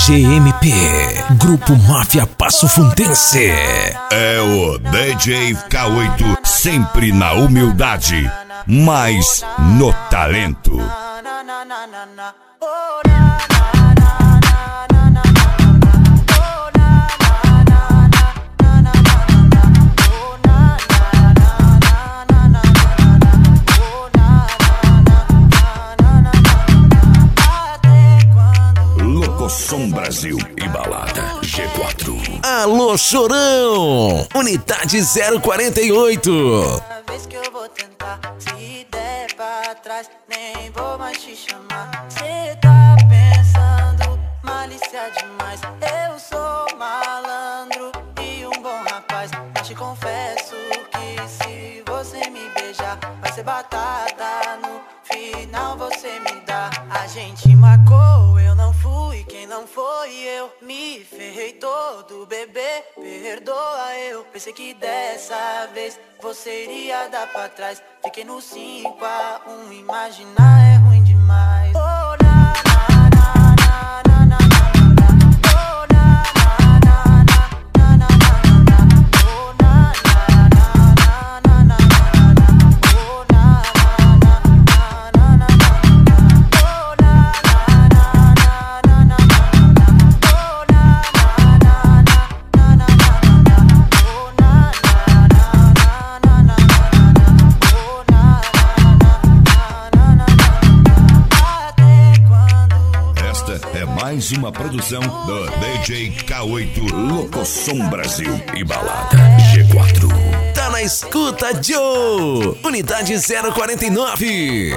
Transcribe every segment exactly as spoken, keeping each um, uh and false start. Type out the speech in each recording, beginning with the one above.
G M P, Grupo Máfia Passo Fundense. É o D J K oito, sempre na humildade, mas no talento. Som Brasil e Balada G quatro. Alô, Chorão! Unidade zero quarenta e oito. Cada vez que eu vou tentar, se der pra trás, nem vou mais te chamar. Cê tá pensando, malícia demais. Eu sou malandro e um bom rapaz, mas te confesso que se você me beijar, vai ser batata, no final você me dá. A gente marcou, eu não fui, quem não foi eu me ferrei todo, bebê, perdoa eu. Pensei que dessa vez você iria dar pra trás. Fiquei no cinco a um, imaginar é ruim demais. Oh, na, na, na, na, na, na, na. Mais uma produção do D J K oito, Locosom Brasil e Balada G quatro. Tá na escuta, Joe! Unidade zero quarenta e nove.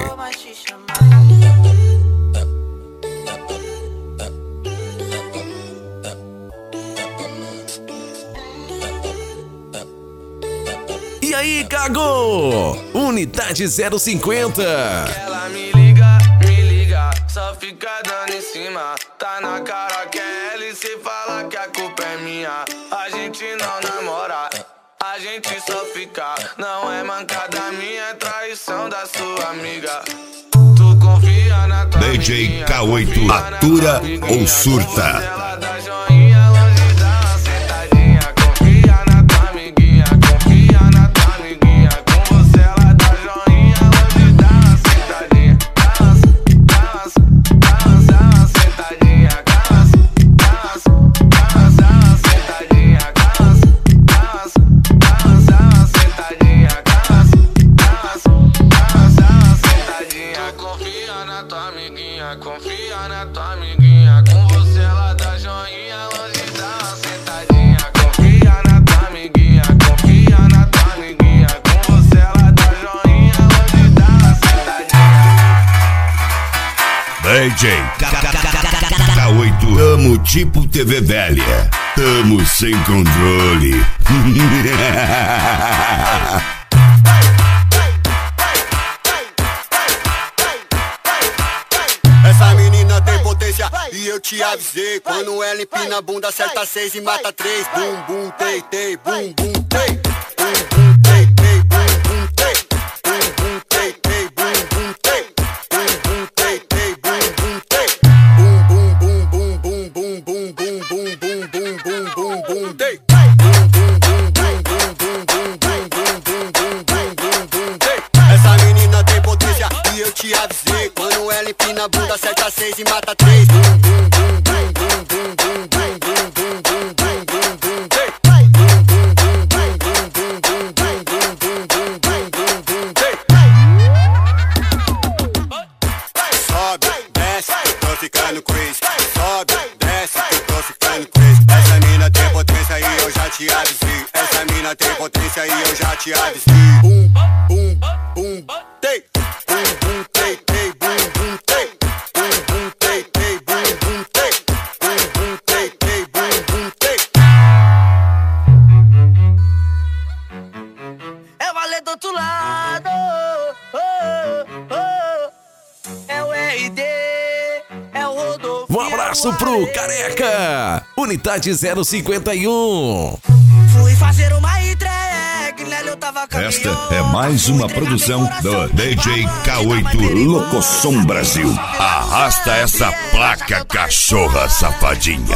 E aí, Cago? Unidade zero cinquenta. Ela me liga, me liga, só fica dando em cima. Tá na cara que é ela e se fala que a culpa é minha. A gente não namora, a gente só fica. Não é mancada minha, é traição da sua amiga. Tu confia na tua D J K oito, atura ou surta? Confia na tua amiguinha, com você ela dá joinha, longe dá sentadinha. Confia na tua amiguinha, confia na tua amiguinha, com você ela dá joinha, longe dá sentadinha. D J K oito, tamo tipo T V velha, tamo sem controle. E eu te avisei, quando ela empina a bunda, acerta seis e mata três. Bum, bum, tei, tei, bum, bum, tei. Bum, bum, tei, tei, bum, bum, tei. Bum, bum, tei, tei, bum, bum, tei. Bum, bum, tei, tei, bum, bum, tei. Bum, bum, bum, bum, bum, bum, bum, bum, bum, bum, bum, bum, bum, bum, tei. Bum, bum, bum, bum, bum, bum, bum, bum, bum, bum, bum, bum, bum, tei. Essa menina tem potência e eu te avisei, quando ela empina a bunda, acerta seis e mata três. Essa mina tem potência e eu já te avisei. Bum, bum, bum, tei. Bum, bum, tei, tei, bum, bum, tei. Bum, bum, tei, tei, bum, bum, tei. Bum, bum, tei, tei, bum, bum, tei. É valer do outro lado, oh, oh, oh. É o R D, é o Rodolfo. Um abraço pro Careca. Unidade zero cinquenta e um. Fui fazer uma entrega, Nélio Esta é mais uma produção do D J K oito Locosom Brasil. Arrasta essa placa, cachorra safadinha.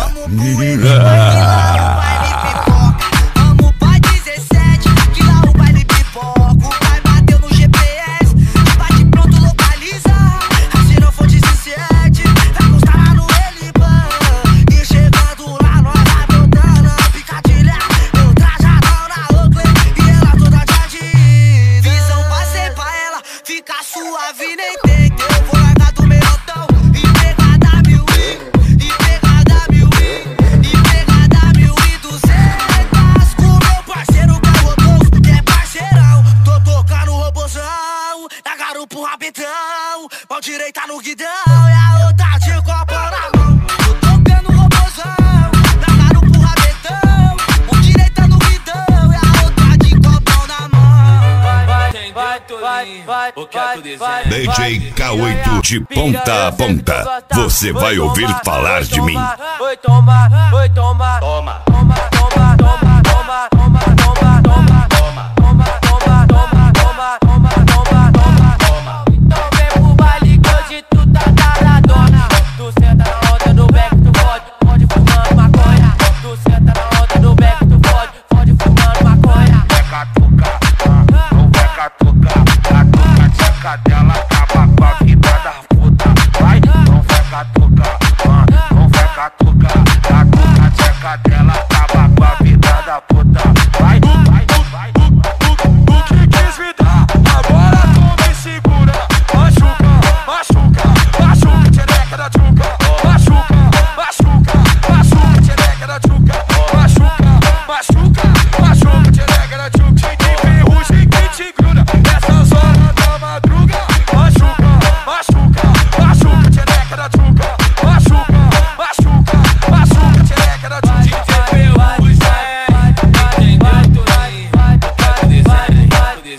Mão direita no guidão e a outra de copo na mão. Tô tocando o robozão, dá caro pro rabetão. Mão direita no guidão e a outra de copo na mão. Vai, vai, vai, vai, o que é tu deseja? D J K oito de ponta a ponta. Você vai ouvir falar de mim. Oi, toma, oi, toma, toma, toma, toma, toma, toma, toma, toma, toma, toma, toma, toma, toma, toma, toma, toma, toma, toma. Então vem pro baile que hoje tu tá taradona. Tu senta na onda do beck, tu fode, fode fumando maconha. Tu senta na onda do beck, tu fode, fode fumando maconha. Vai catucar, não vai catucar. Catuca, tcheca dela, acaba com a vida da puta. Vai, não vai catucar, não vai catucar. Catuca, tcheca dela, acaba com a vida da puta. Vai, vai, vai. O que quis me dar, agora tu me segura. Machuca, machuca, machuca, tchereca da tchuca. Machuca, machuca, machuca, tchereca da tchuca. Machuca, machuca, machuca, tchereca da tchuca. Te ferrugem que te gruda nessas horas da madruga. Machuca, machuca, machuca, tchereca da tchuca. Machuca, machuca, machuca, tchereca da tchuca. Te ferrugem, entendeu? Tu aí, vai, vai, vai,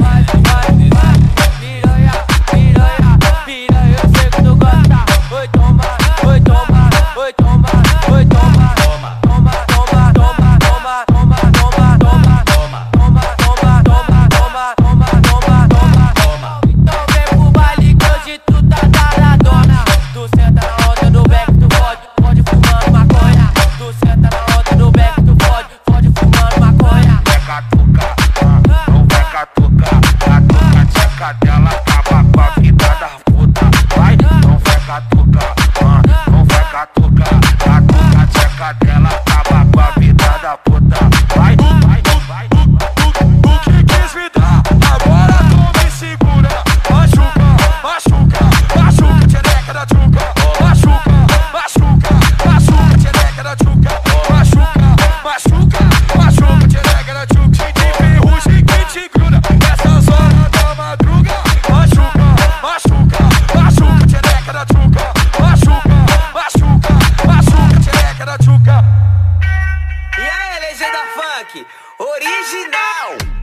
vai, vai. Piranha, piranha, piranha, eu sei que tu gosta. Oi, toma, oi, toma, oi, toma, oi, toma, toma, toma, toma, toma, toma, toma, toma, toma, toma, toma, toma, toma, toma, toma, toma, toma. Então vem pro baile que hoje tu tá taradona. Tu senta na onda do beck, tu fode, fode fumando maconha. Tu senta na onda do beck, tu fode, fode fumando maconha. Vai catucar, não vai catucar. Catuca, tcheca dela, acaba com a vida da puta. Vai, não vai catucar, não vai catucar. Catuca, tcheca dela, acaba com a vida da puta. Vai, vai, vai. O que quis me dar, agora tu me segura. Machuca, machuca, machuca, tchereca da tchuca. Machuca, machuca, machuca, tchereca da tchuca. Machuca, machuca, machuca, tchereca da tchuca. Te ferrugem que te gruda nessas horas da madruga. Machuca, machuca, machuca, tchereca da tchuca. Machuca, machuca, machuca, tchereca da tchuca. E aí, legenda funk, original.